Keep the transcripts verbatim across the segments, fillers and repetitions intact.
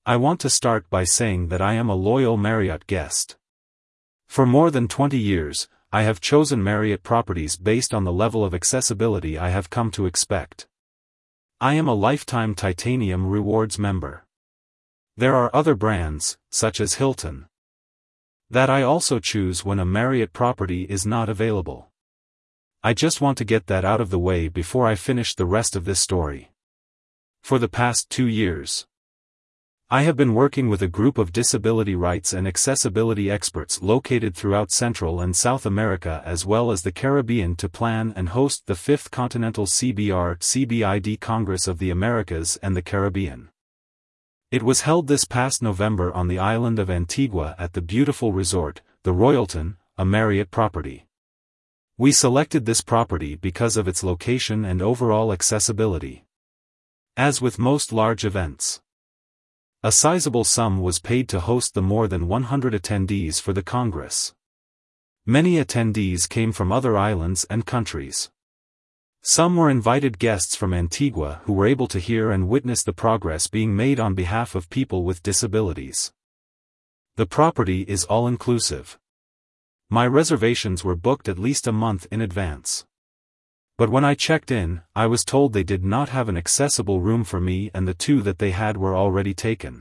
I want to start by saying that I am a loyal Marriott guest. For more than twenty years, I have chosen Marriott properties based on the level of accessibility I have come to expect. I am a lifetime Titanium Rewards member. There are other brands, such as Hilton, that I also choose when a Marriott property is not available. I just want to get that out of the way before I finish the rest of this story. For the past two years, I have been working with a group of disability rights and accessibility experts located throughout Central and South America as well as the Caribbean to plan and host the fifth Continental C B R C B I D Congress of the Americas and the Caribbean. It was held this past November on the island of Antigua at the beautiful resort, the Royalton, a Marriott property. We selected this property because of its location and overall accessibility. As with most large events, a sizable sum was paid to host the more than one hundred attendees for the Congress. Many attendees came from other islands and countries. Some were invited guests from Antigua who were able to hear and witness the progress being made on behalf of people with disabilities. The property is all-inclusive. My reservations were booked at least a month in advance. But when I checked in, I was told they did not have an accessible room for me and the two that they had were already taken.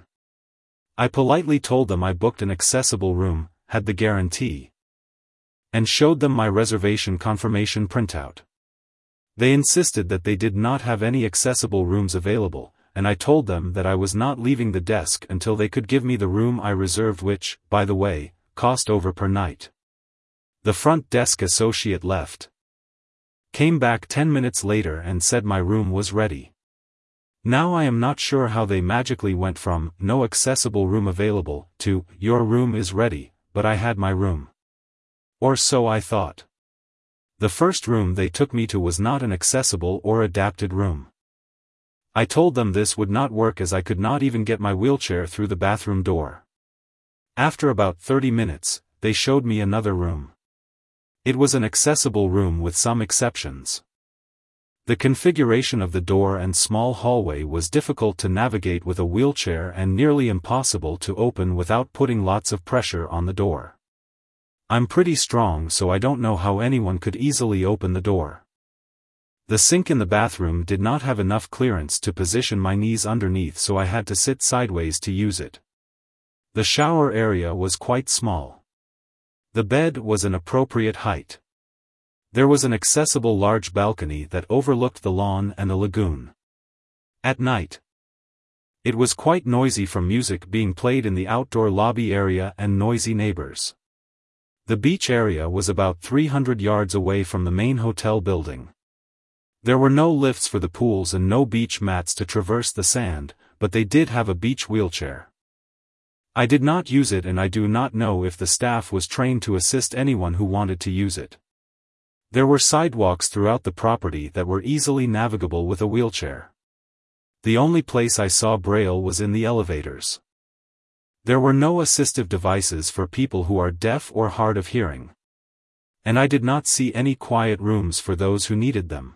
I politely told them I booked an accessible room, had the guarantee, and showed them my reservation confirmation printout. They insisted that they did not have any accessible rooms available, and I told them that I was not leaving the desk until they could give me the room I reserved, which, by the way, cost over per night. The front desk associate left, came back ten minutes later and said my room was ready. Now I am not sure how they magically went from "no accessible room available" to "your room is ready," but I had my room. Or so I thought. The first room they took me to was not an accessible or adapted room. I told them this would not work as I could not even get my wheelchair through the bathroom door. After about thirty minutes, they showed me another room. It was an accessible room with some exceptions. The configuration of the door and small hallway was difficult to navigate with a wheelchair and nearly impossible to open without putting lots of pressure on the door. I'm pretty strong, so I don't know how anyone could easily open the door. The sink in the bathroom did not have enough clearance to position my knees underneath, so I had to sit sideways to use it. The shower area was quite small. The bed was an appropriate height. There was an accessible large balcony that overlooked the lawn and the lagoon. At night, it was quite noisy from music being played in the outdoor lobby area and noisy neighbors. The beach area was about three hundred yards away from the main hotel building. There were no lifts for the pools and no beach mats to traverse the sand, but they did have a beach wheelchair. I did not use it, and I do not know if the staff was trained to assist anyone who wanted to use it. There were sidewalks throughout the property that were easily navigable with a wheelchair. The only place I saw braille was in the elevators. There were no assistive devices for people who are deaf or hard of hearing. And I did not see any quiet rooms for those who needed them.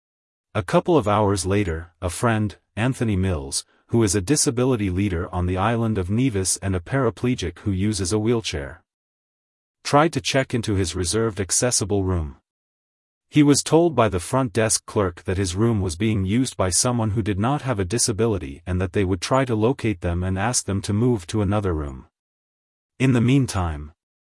A couple of hours later, a friend, Anthony Mills, who is a disability leader on the island of Nevis and a paraplegic who uses a wheelchair, tried to check into his reserved accessible room. He was told by the front desk clerk that his room was being used by someone who did not have a disability and that they would try to locate them and ask them to move to another room. In the meantime,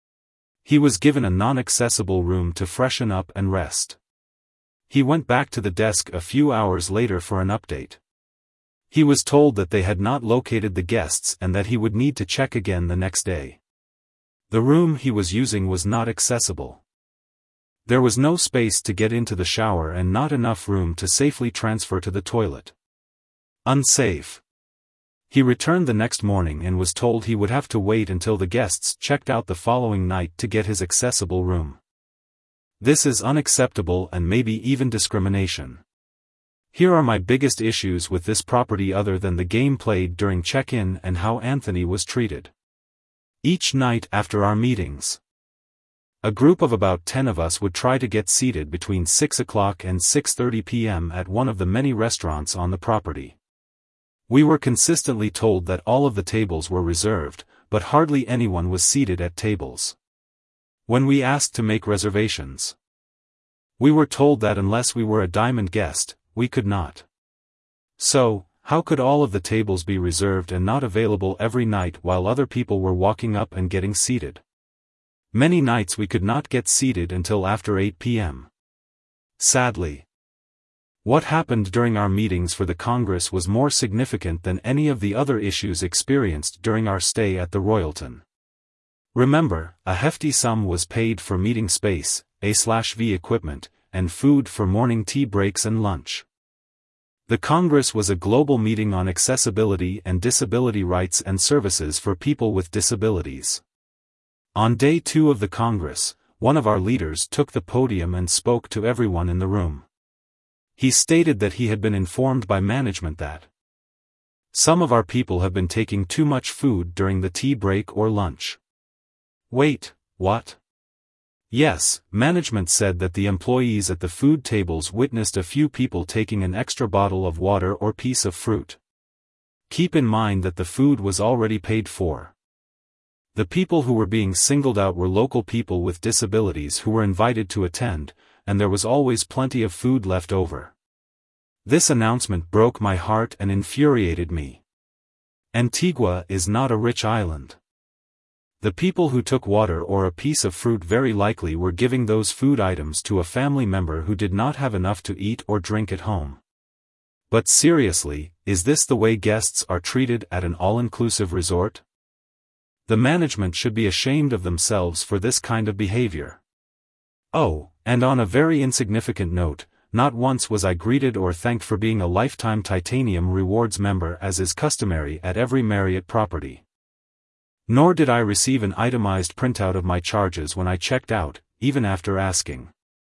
he was given a non-accessible room to freshen up and rest. He went back to the desk a few hours later for an update. He was told that they had not located the guests and that he would need to check again the next day. The room he was using was not accessible. There was no space to get into the shower and not enough room to safely transfer to the toilet. Unsafe. He returned the next morning and was told he would have to wait until the guests checked out the following night to get his accessible room. This is unacceptable and maybe even discrimination. Here are my biggest issues with this property other than the game played during check-in and how Anthony was treated. Each night after our meetings, a group of about ten of us would try to get seated between six o'clock and six thirty p m at one of the many restaurants on the property. We were consistently told that all of the tables were reserved, but hardly anyone was seated at tables. When we asked to make reservations, we were told that unless we were a diamond guest, we could not. So, how could all of the tables be reserved and not available every night while other people were walking up and getting seated? Many nights we could not get seated until after eight p m Sadly, what happened during our meetings for the Congress was more significant than any of the other issues experienced during our stay at the Royalton. Remember, a hefty sum was paid for meeting space, A/V equipment, and food for morning tea breaks and lunch. The Congress was a global meeting on accessibility and disability rights and services for people with disabilities. On day two of the Congress, one of our leaders took the podium and spoke to everyone in the room. He stated that he had been informed by management that some of our people have been taking too much food during the tea break or lunch. Wait, what? Yes, management said that the employees at the food tables witnessed a few people taking an extra bottle of water or piece of fruit. Keep in mind that the food was already paid for. The people who were being singled out were local people with disabilities who were invited to attend, and there was always plenty of food left over. This announcement broke my heart and infuriated me. Antigua is not a rich island. The people who took water or a piece of fruit very likely were giving those food items to a family member who did not have enough to eat or drink at home. But seriously, is this the way guests are treated at an all-inclusive resort? The management should be ashamed of themselves for this kind of behavior. Oh, and on a very insignificant note, not once was I greeted or thanked for being a Lifetime Titanium Rewards member as is customary at every Marriott property. Nor did I receive an itemized printout of my charges when I checked out, even after asking.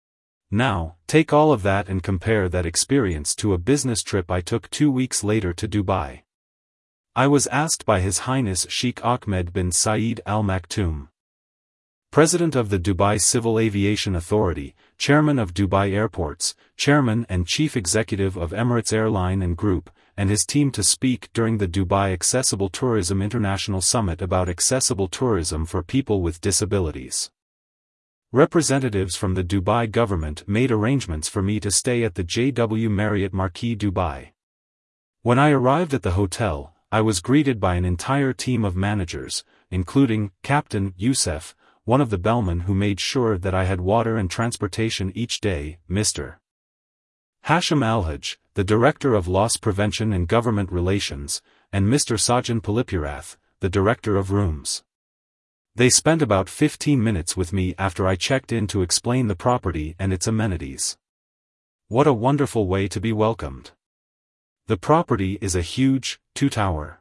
Now, take all of that and compare that experience to a business trip I took two weeks later to Dubai. I was asked by His Highness Sheikh Ahmed bin Saeed Al Maktoum, President of the Dubai Civil Aviation Authority, Chairman of Dubai Airports, Chairman and Chief Executive of Emirates Airline and Group, and his team to speak during the Dubai Accessible Tourism International Summit about accessible tourism for people with disabilities. Representatives from the Dubai government made arrangements for me to stay at the J W Marriott Marquis Dubai. When I arrived at the hotel, I was greeted by an entire team of managers, including Captain Youssef, one of the bellmen who made sure that I had water and transportation each day, Mister Hashim Alhaj, the Director of Loss Prevention and Government Relations, and Mister Sajan Palipurath, the Director of Rooms. They spent about fifteen minutes with me after I checked in to explain the property and its amenities. What a wonderful way to be welcomed. The property is a huge, two-tower,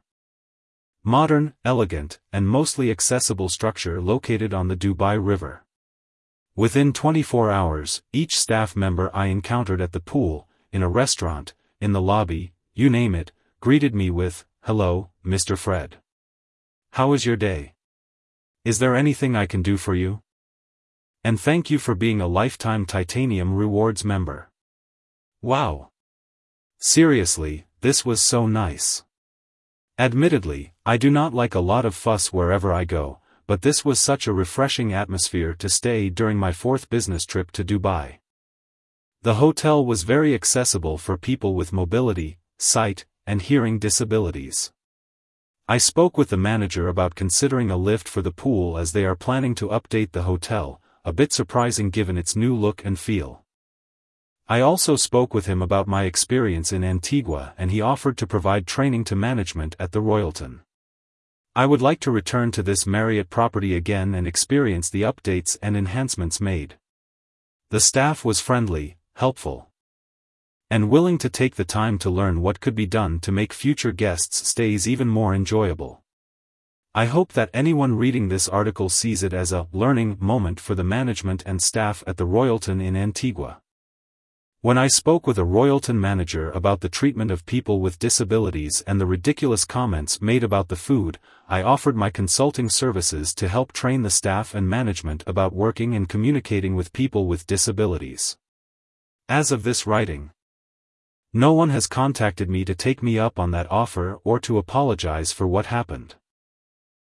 modern, elegant, and mostly accessible structure located on the Dubai River. Within twenty-four hours, each staff member I encountered at the pool, in a restaurant, in the lobby, you name it, greeted me with, "Hello, Mister Fred. How is your day? Is there anything I can do for you? And thank you for being a Lifetime Titanium Rewards member." Wow! Seriously, this was so nice. Admittedly, I do not like a lot of fuss wherever I go, but this was such a refreshing atmosphere to stay during my fourth business trip to Dubai. The hotel was very accessible for people with mobility, sight, and hearing disabilities. I spoke with the manager about considering a lift for the pool as they are planning to update the hotel, a bit surprising given its new look and feel. I also spoke with him about my experience in Antigua and he offered to provide training to management at the Royalton. I would like to return to this Marriott property again and experience the updates and enhancements made. The staff was friendly, helpful, and willing to take the time to learn what could be done to make future guests' stays even more enjoyable. I hope that anyone reading this article sees it as a learning moment for the management and staff at the Royalton in Antigua. When I spoke with a Royalton manager about the treatment of people with disabilities and the ridiculous comments made about the food, I offered my consulting services to help train the staff and management about working and communicating with people with disabilities. As of this writing, No one has contacted me to take me up on that offer or to apologize for what happened.